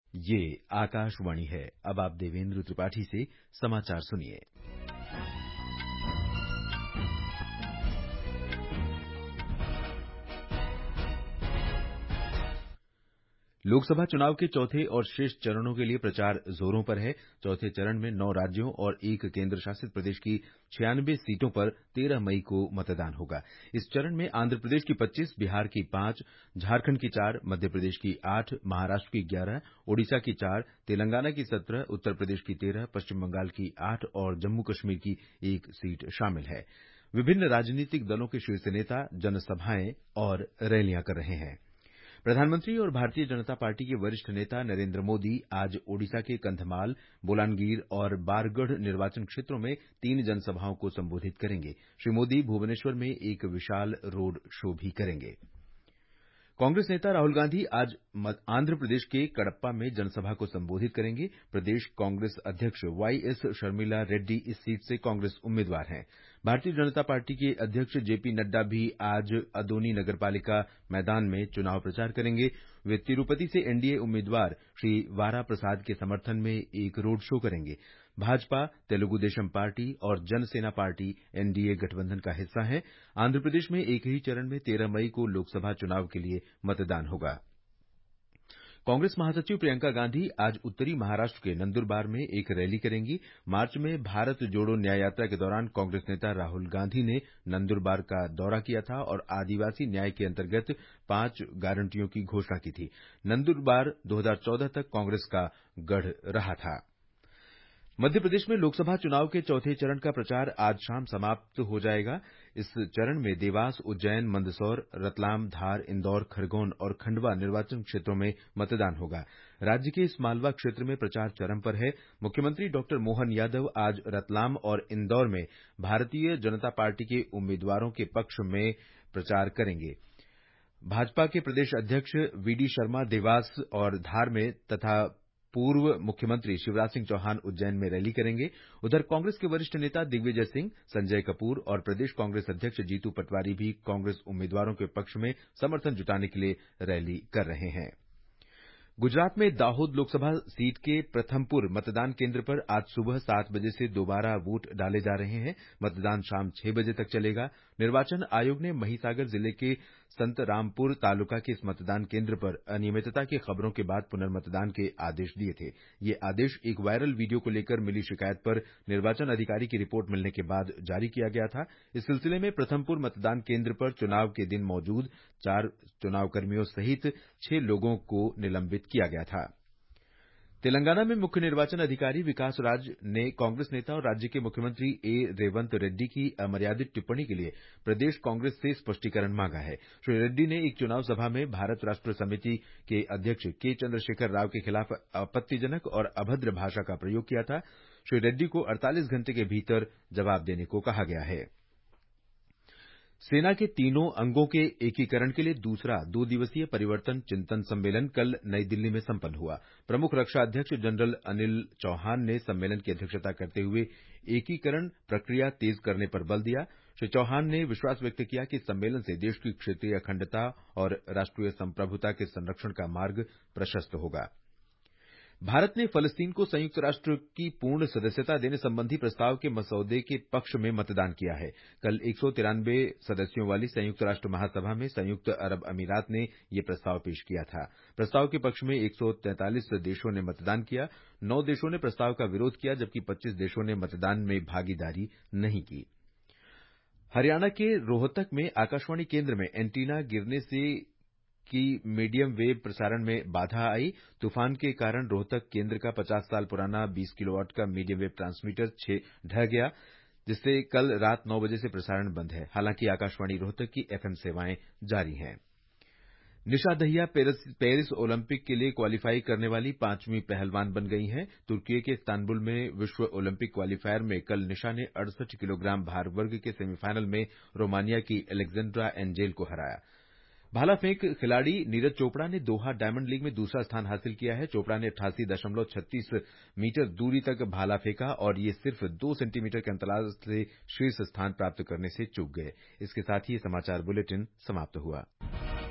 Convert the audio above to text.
ये आकाशवाणी है। अब आप देवेंद्र त्रिपाठी से समाचार सुनिए। लोकसभा चुनाव के चौथे और शेष चरणों के लिए प्रचार जोरों पर है। चौथे चरण में 9 राज्यों और 1 केंद्र शासित प्रदेश की 96 सीटों पर 13 मई को मतदान होगा। इस चरण में आंध्र प्रदेश की 25, बिहार की 5, झारखंड की 4, मध्य प्रदेश की 8, महाराष्ट्र की 11, ओडिशा की 4, तेलंगाना की 17, उत्तर प्रदेश की 13, पश्चिम बंगाल की 8 और जम्मू कश्मीर की 1 सीट शामिल है। विभिन्न राजनीतिक दलों के शीर्ष नेता जनसभाएं और रैलियां कर रहे हैं। प्रधानमंत्री और भारतीय जनता पार्टी के वरिष्ठ नेता नरेंद्र मोदी आज ओडिशा के कंधमाल, बोलांगीर और बारगढ़ निर्वाचन क्षेत्रों में 3 जनसभाओं को संबोधित करेंगे। श्री मोदी भुवनेश्वर में एक विशाल रोड शो भी करेंगे। कांग्रेस नेता राहुल गांधी आज आंध्र प्रदेश के कडप्पा में जनसभा को संबोधित करेंगे। प्रदेश कांग्रेस अध्यक्ष वाईएस शर्मिला रेड्डी इस सीट से कांग्रेस उम्मीदवार हैं। भारतीय जनता पार्टी के अध्यक्ष जेपी नड्डा भी आज अदोनी नगरपालिका मैदान में चुनाव प्रचार करेंगे। वे तिरुपति से एनडीए उम्मीदवार श्री वारा प्रसाद के समर्थन में एक रोड शो करेंगे। भाजपा, तेलुगु देशम पार्टी और जनसेना पार्टी एनडीए गठबंधन का हिस्सा है। आंध्र प्रदेश में एक ही चरण में 13 मई को लोकसभा चुनाव के लिए मतदान होगा। कांग्रेस महासचिव प्रियंका गांधी आज उत्तरी महाराष्ट्र के नंदुरबार में एक रैली करेंगी। मार्च में भारत जोड़ो न्याय यात्रा के दौरान कांग्रेस नेता राहुल गांधी ने नंदुरबार का दौरा किया था और आदिवासी न्याय के अंतर्गत 5 गारंटियों की घोषणा की थी। नंदुरबार 2014 तक कांग्रेस का गढ़ रहा था। मध्य प्रदेश में लोकसभा चुनाव के चौथे चरण का प्रचार आज शाम समाप्त हो जाएगा। इस चरण में देवास, उज्जैन, मंदसौर, रतलाम, धार, इंदौर, खरगोन और खंडवा निर्वाचन क्षेत्रों में मतदान होगा। राज्य के इस मालवा क्षेत्र में प्रचार चरम पर है। मुख्यमंत्री डॉक्टर मोहन यादव आज रतलाम और इंदौर में भारतीय जनता पार्टी के उम्मीदवारों के पक्ष में प्रचार करेंगे। भाजपा के प्रदेश अध्यक्ष वीडी शर्मा देवास और धार में तथा पूर्व मुख्यमंत्री शिवराज सिंह चौहान उज्जैन में रैली करेंगे। उधर कांग्रेस के वरिष्ठ नेता दिग्विजय सिंह, संजय कपूर और प्रदेश कांग्रेस अध्यक्ष जीतू पटवारी भी कांग्रेस उम्मीदवारों के पक्ष में समर्थन जुटाने के लिए रैली कर रहे हैं। गुजरात में दाहोद लोकसभा सीट के प्रथमपुर मतदान केंद्र पर आज सुबह 7 बजे से दोबारा वोट डाले जा रहे हैं। मतदान शाम 6 बजे तक चलेगा। निर्वाचन आयोग ने महिसागर जिले के संतरामपुर तालुका के इस मतदान केंद्र पर अनियमितता की खबरों के बाद पुनर्मतदान के आदेश दिए थे। ये आदेश एक वायरल वीडियो को लेकर मिली शिकायत पर निर्वाचन अधिकारी की रिपोर्ट मिलने के बाद जारी किया गया था। इस सिलसिले में प्रथमपुर मतदान केंद्र पर चुनाव के दिन मौजूद 4 चुनावकर्मियों सहित 6 लोगों को निलंबित किया गया था। तेलंगाना में मुख्य निर्वाचन अधिकारी विकास राज ने कांग्रेस नेता और राज्य के मुख्यमंत्री ए रेवंत रेड्डी की अमर्यादित टिप्पणी के लिए प्रदेश कांग्रेस से स्पष्टीकरण मांगा है। श्री रेड्डी ने एक चुनाव सभा में भारत राष्ट्र समिति के अध्यक्ष के चंद्रशेखर राव के खिलाफ आपत्तिजनक और अभद्र भाषा का प्रयोग किया था। श्री रेड्डी को 48 घंटे के भीतर जवाब देने को कहा गया है। सेना के तीनों अंगों के एकीकरण के लिए दूसरा 2 दिवसीय परिवर्तन चिंतन सम्मेलन कल नई दिल्ली में संपन्न हुआ। प्रमुख रक्षा अध्यक्ष जनरल अनिल चौहान ने सम्मेलन की अध्यक्षता करते हुए एकीकरण प्रक्रिया तेज करने पर बल दिया। श्री चौहान ने विश्वास व्यक्त किया कि इस सम्मेलन से देश की क्षेत्रीय अखंडता और राष्ट्रीय संप्रभुता के संरक्षण का मार्ग प्रशस्त होगा। भारत ने फलस्तीन को संयुक्त राष्ट्र की पूर्ण सदस्यता देने संबंधी प्रस्ताव के मसौदे के पक्ष में मतदान किया है। कल 193 सदस्यों वाली संयुक्त राष्ट्र महासभा में संयुक्त अरब अमीरात ने यह प्रस्ताव पेश किया था। प्रस्ताव के पक्ष में 143 देशों ने मतदान किया। 9 देशों ने प्रस्ताव का विरोध किया, जबकि 25 देशों ने मतदान में भागीदारी नहीं की। हरियाणा के रोहतक में आकाशवाणी केंद्र में एंटीना गिरने से की मीडियम वेव प्रसारण में बाधा आई। तूफान के कारण रोहतक केंद्र का 50 साल पुराना 20 किलोवाट का मीडियम वेव ट्रांसमीटर ढह गया, जिससे कल रात 9 बजे से प्रसारण बंद है। हालांकि आकाशवाणी रोहतक की एफएम सेवाएं जारी हैं। निशा दहिया पेरिस ओलंपिक के लिए क्वालीफाई करने वाली 5वीं पहलवान बन गई हैं। तुर्की के इस्तांबुल में विश्व ओलंपिक क्वालीफायर में कल निशा ने 68 किलोग्राम भार वर्ग के सेमीफाइनल में रोमानिया की एलेक्जेंड्रा एंजेल को हराया। भाला फेंक खिलाड़ी नीरज चोपड़ा ने दोहा डायमंड लीग में दूसरा स्थान हासिल किया है। चोपड़ा ने 88.36 मीटर दूरी तक भाला फेंका और ये सिर्फ 2 सेंटीमीटर के अंतराल से शीर्ष स्थान प्राप्त करने से चूक गए। इसके साथ ही समाचार बुलेटिन समाप्त हुआ।